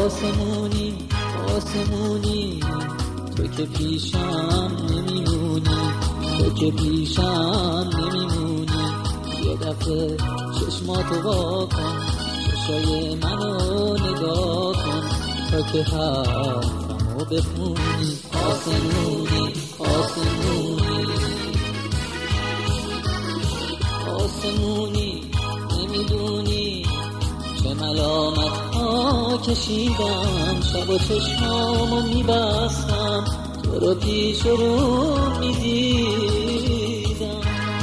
آسمونی آسمونی تو که پیشم نمیمونی، تو که پیشم نمیمونی. یه دفعه چشماتو وا کن، چشای منو نگاه کن تا که حرفمو بخونی. آسمونی آسمونی آسمونی نمیدونی چه ملامت ها کشیدم، شب و چشمامو میبستم تو رو پیش رو میدیدم.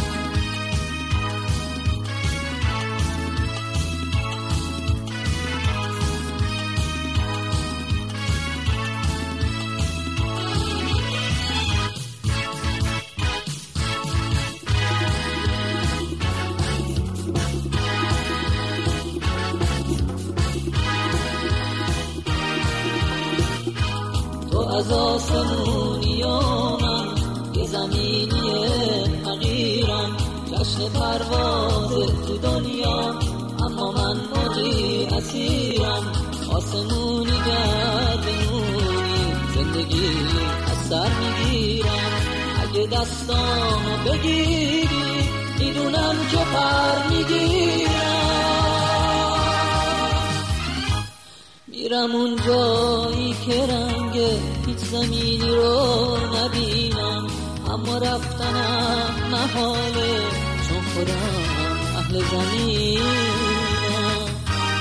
از آسمونی و من یه زمینی حقیرم، جشن پرواز تو دنیا اما من موجی اسیرم. آسمونی گردنونی زندگی از سر میگیرم، اگه دستامو بگیری میدونم که پر میگیرم. میرم اون جایی که رنگ هیچ زمینی رو نبینم، اما رفتنم محاله چون خودم اهل زمینم.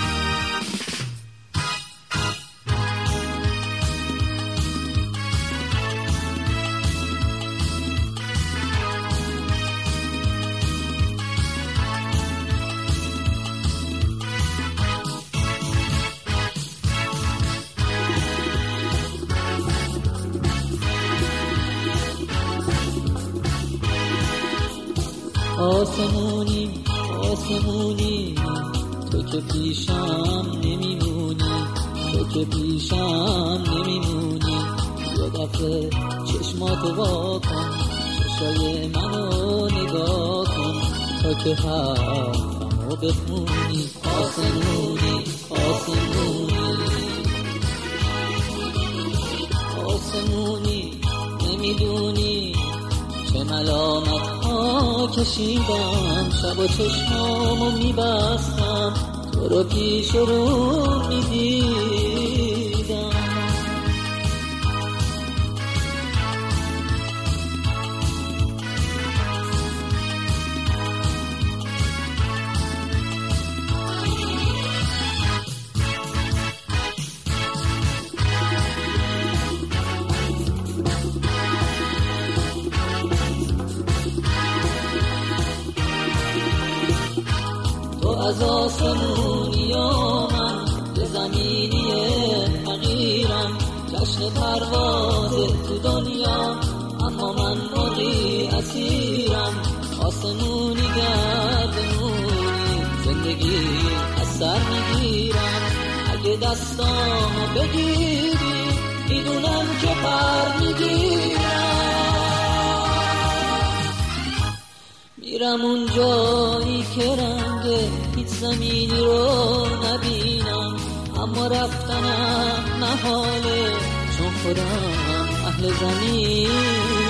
آسمونی آسمونی تو که پیشم نمیمونی، تو که پیشم نمیمونی. یه دفعه چشماتو وا کن، چشای منو نگاه کن تا که حرفمو بخونی. آسمونی آسمونی آسمونی نمیدونی چه ملامت ها کشیدم، شب و چشمامو میبستم تو رو پیش رو میدیدم. از آسمونی و من یه زمینی حقیرم، جشن پرواز تو دنیا اما من موجی اسیرم. آسمونی گردنونی زندگی از سر میگیرم، اگه دستامو بگیری میدونم که پر میگیرم. میرم اون جایی که رنگ هیچ زمینی رو نبینم، اما رفتنم محاله چون خودم اهل زمین.